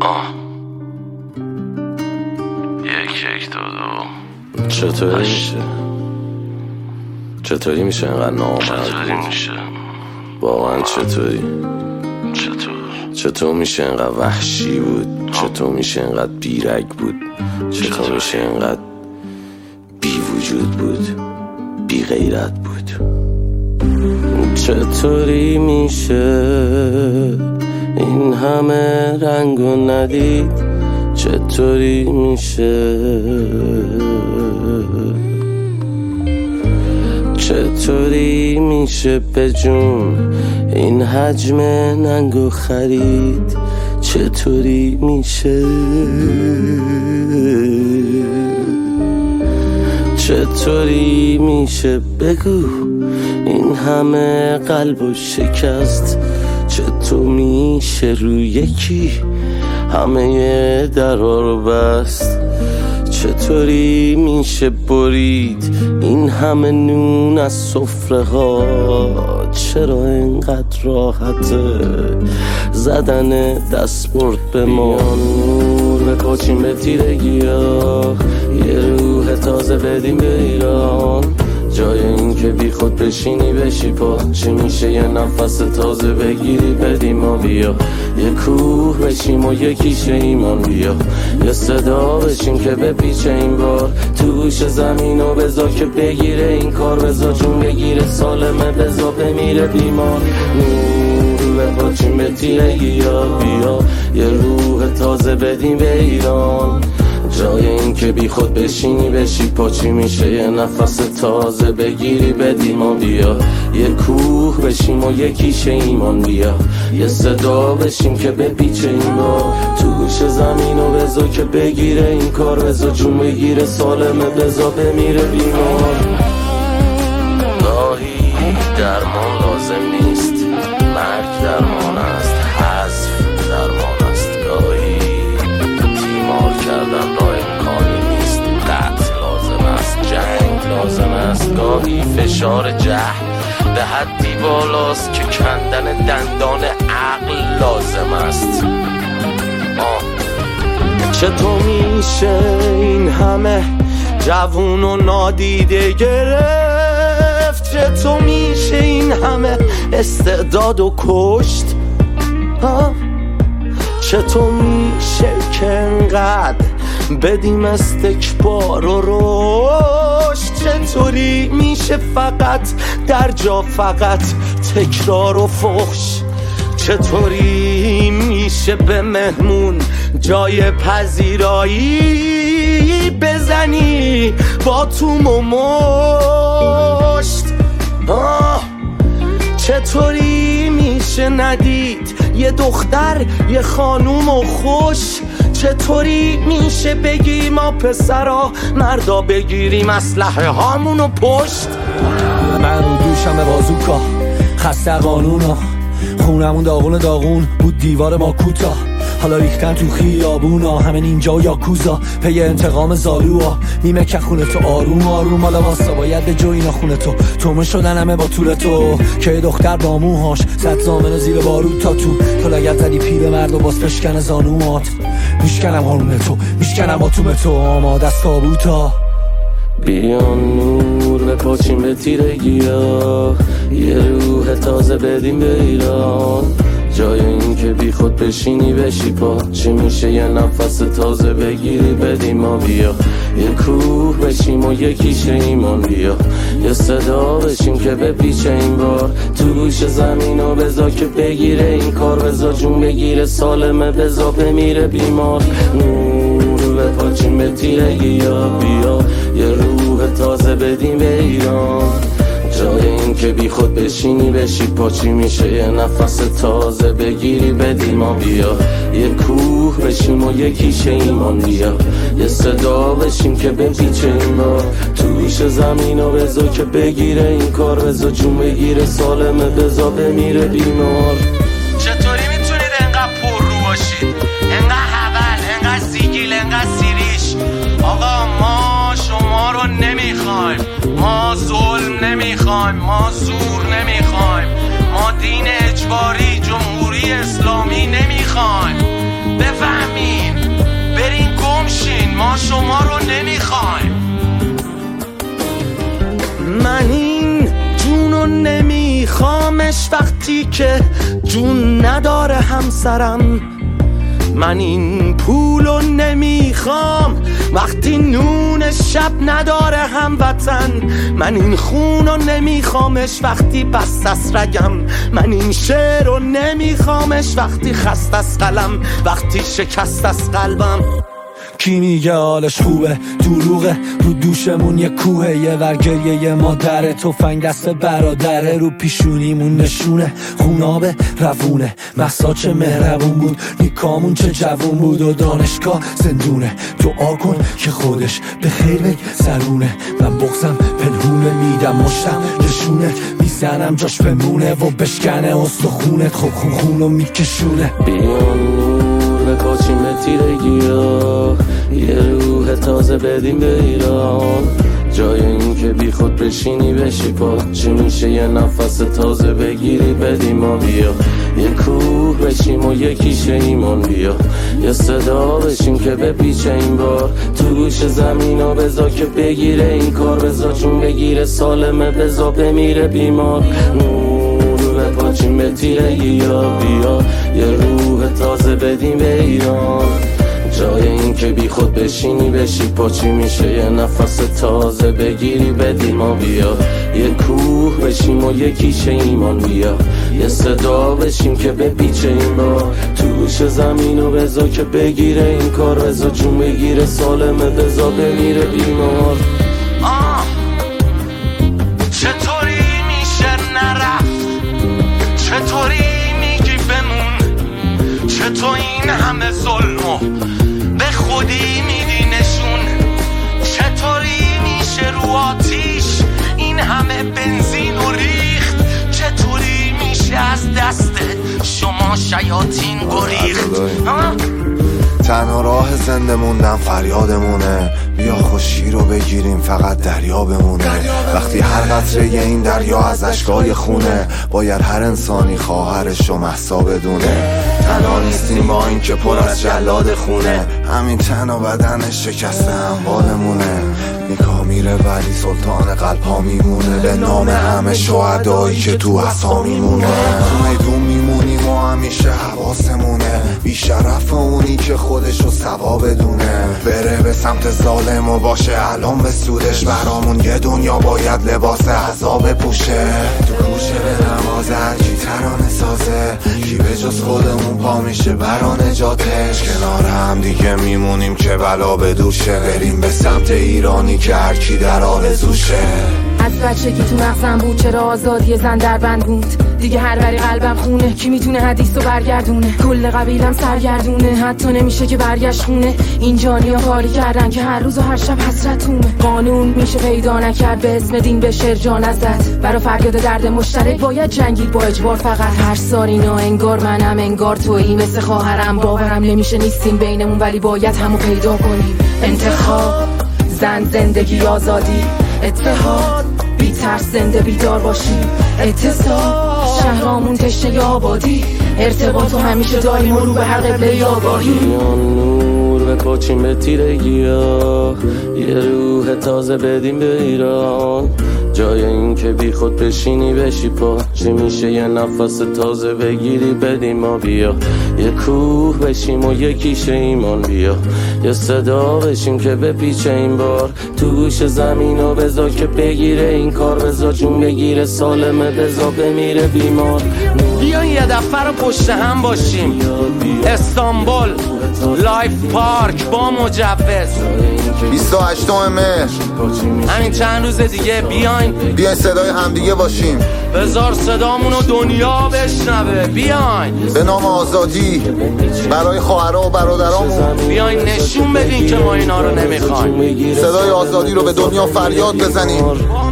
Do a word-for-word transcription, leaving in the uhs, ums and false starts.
آه یک یک دو دو. چطوری میشه؟ چطوری میشه اینقدر نامرد؟ چطوری میشه؟ واقعا چطوری؟ چطور؟ چطور میشه اینقدر وحشی بود؟ چطور میشه اینقدر بیرگ بود؟ چطور میشه اینقدر بی وجود بود؟ بی غیرت بود؟ چطوری میشه این همه رنگو ندید؟ چطوری میشه چطوری میشه به جون این حجم ننگو خرید؟ چطوری میشه چطوری میشه بگو این همه قلبو شکست؟ چطور میشه روی یکی همه درها رو بست؟ چطوری میشه برید این همه نون از سفره ها؟ چرا اینقدر راحته زدن دستمرد به ما؟ نور بپاچیم به تیرگی ها، یه روح تازه بدیم به ایران. جای این که بی خود بشینی بشی پا، چی میشه یه نفس تازه بگیری بدیم ما بیا. یه کوه بشیم و یکیشه ایمان بیا، یه صدا بشیم که بپیچه این بار تو گوش زمین و بزا که بگیره این کار. بزا جون بگیره سالمه، بزا بمیره بیمار. نور بپاچیم به تیرگی ها، بیا یه روح تازه بدیم به ایران. جای این که بی خود بشینی بشی پا، چی میشه یه نفس تازه بگیری بدی ما بیا. یه کوه بشیم و یکیشه ایمان بیا، یه صدا بشیم که بپیچه این بار تو گوش زمین و بزا که بگیره این کار. بزا جون بگیره سالمه، بزا بمیره بیمار. گاهی درمان لازم نیست، مرگ درمان است، حذف درمان است. گاهی تیمار کردن راه امکانی نیست، قتل لازم است، جنگ لازم است. گاهی فشار جهل به حدی بالاست که کندن دندان عقل لازم است. آه. چطور میشه این همه جوون و نادیده گرفت؟ چطور میشه این همه استعداد و کشت؟ آه. چطور میشه که انقدر بدیم استکبار و رشد؟ چطوری میشه فقط در جا فقط تکرار و فحش؟ چطوری میشه به مهمون جای پذیرایی بزنی با توم و مشت؟ آه. چطوری میشه ندید یه دختر یه خانوم و خوش؟ چطوری میشه بگی ما پسرا مردا بگیریم اسلحه هامونو پشت؟ من رو دوشم بازوکا خسته قانونا، خونمون داغون داغون بود دیوار ما کوتا. حالا ریختن تو خیابونا همین اینجا یا کوزا، پی انتقام زالوها نیمه که خونه تو آروم آروم. حالا واسه باید به جو اینا خونه تو تومه شدن همه با طول تو، که دختر با موهاش زد زامن زیر بارود تا تو. تو لگت زدی پیر مرد و باز پشکن زانوات، میشکنم هارون تو میشکنم با توم تو آماده از تابوتا. بیان نور بپاچیم به تیرگی ها، یه روح تازه بدیم به ایران. جای این که بی خود بشینی بشی پا، چی میشه یه نفس تازه بگیری بدیم ما بیا. یه کوه بشیم و یکیشه ایمان بیا، یه صدا بشیم که بپیچه این بار تو گوش زمین و بزا که بگیره این کار. بزا جون بگیره سالمه، بزا بمیره بیمار. نور بپاچیم به تیرگی ها، بیا یه روح تازه بدیم به ایران. جای این که بی خود بشینی بشی پا، چی میشه یه نفس تازه بگیری بدی ما بیا. یه کوه بشیم و یکیشه ایمان بیا، یه صدا بشیم که بپیچه این بار تو گوش زمین و بزا که بگیره این کار. بزا جون بگیره سالمه، بزا بمیره بیمار. چطوری میتونید انقدر پر رو باشید، انقدر حول، انقدر سیگیل، انقدر سیریش؟ آقا ما شما رو نمیخوایم، ما ظلم نمیخوایم، ما زور نمیخوایم، ما دین اجباری جمهوری اسلامی نمیخوایم. بفهمید میخوامش وقتی که جون نداره همسرم. من این پولو نمیخوام وقتی نون شب نداره هموطن. من این خونو نمیخوامش وقتی بست از رگم. من این شعرو نمیخوامش وقتی خست از قلم، وقتی شکست از قلبم. کی میگه حالش خوبه؟ دروغه، رو دوشمون یه کوهه، یه ورگریه یه مادره، تفنگ دست برادره، رو پیشونیمون نشونه خونابه روونه. محسا چه مهربون بود، نیکامون چه جوون بود، و دانشگاه زندونه. دعا کن که خودش به خیر بگذرونه. من بغزم پنهونه، میدم مشتم نشونه، میزنم جاش بمونه و بشکنه استخونت. خب خون خونو میکشونه. بیان پاچیم به تیرگی ها، یه روح تازه بدیم به ایران. جای این که بی خود بشینی بشی پا، چی میشه یه نفس تازه بگیری بدیم ما. بیا یه کوه بشیم و یکیشه ایمان. بیا یه صدا بشیم که بپیچه این بار تو گوش زمین ها. بزا که بگیره این کار، بزا چون بگیره سالمه، بزا بمیره بیمار. نور پاچیم به تیرگی ها، بیا یه روح تازه بدیم به ایران. جای این که بی خود بشینی بشی پاچی میشه یه نفس تازه بگیری بدی ما. بیا یه کوه بشیم و یکیشه ایمان. بیا یه صدا بشیم که بپیچه این بار تو گوش زمین و بزا که بگیره این کار. بزا چون بگیره سالمه، بزا بمیره بیمار. آه چطوری میشه نرفت؟ چطوری میگی بمون؟ چطور این همه ظلمو به خودی میدی نشون؟ چطوری میشه رو آتیش این همه بنزین و ریخت؟ چطوری میشه از دست شما شیاطین گریخت؟ تنها راه زنده موندن فریادمونه. بیا خوشی رو بگیریم فقط دریا بمونه. وقتی هر قطره این دریا از اشکای خونه، باید هر انسانی خواهرش رو مهسا بدونه. تنها نیستیم با این که پر از جلاد خونه، همین تن و بدنش شکسته اموالمونه. نیکا میره ولی سلطان قلب ها میمونه، به نام همه شهدایی که تو عصا میمونه. تو میدون میمونیم و همیشه حواسمونه، بیشرف اونی که خودشو سوا بدونه. بره به سمت ظالم و باشه الان به سودش. برامون یه دنیا باید لباس عذاب پوشه. تو کوشه به نمازه هرکی ترانه سازه، کی به جز خودمون پا میشه برا نجاتش. کنار هم دیگه میمونیم که بلا به دوشه، بریم به سمت ایرانی که هرکی در آرزوشه. از بچگی تو مغزم بود چرا آزادی زن در بند بود، دیگه هر بری قلبم خونه. کی میتونه حدیث رو برگردونه؟ کل قبیلم سرگردونه، حتی نمیشه که برگشت خونه. این جانی ها کاری کردن که هر روز و هر شب حسرتونه. قانون میشه پیدا نکرد به اسم دین بشه جان ازت. برا فریاد درد مشترک باید جنگید با اجبار فقط. هر سال اینا انگار منم انگار تویی، مثل خواهرم باورم نمیشه نیستیم بینمون ولی باید همو پیدا کنیم. انتخاب زن، زندگی، آزادی، اتحاد، بی ترس زنده بیدار باشی. اتصال شهرامون تشنه آبادی، ارتباط و همیشه داریم رو به هر قبله آگاهی. نور به پاچیم به تیرگی ها، یه روح تازه بدیم به ایران. جای این که بی خود بشینی بشی پا، چی میشه یه نفس تازه بگیری بدیم ما. بیا یه کوه بشیم و یکیشه ایمان. بیا یه صدا بشیم که بپیچه این بار تو گوش زمین و بزا که بگیره این کار. بزا جون بگیره سالمه، بزا بمیره بیمار. بیا یه دفعه رو پشت هم باشیم. استانبول لایف پارک با مجوز بیست و هشتم مهر، همین چند روز دیگه بیاین بیاین صدای همدیگه باشیم. بذار صدامونو دنیا بشنوه. بیاین به نام آزادی برای خواهرها و برادرامون. بیاین نشون بدین که ما اینا رو نمیخوایم. صدای آزادی رو به دنیا فریاد بزنیم.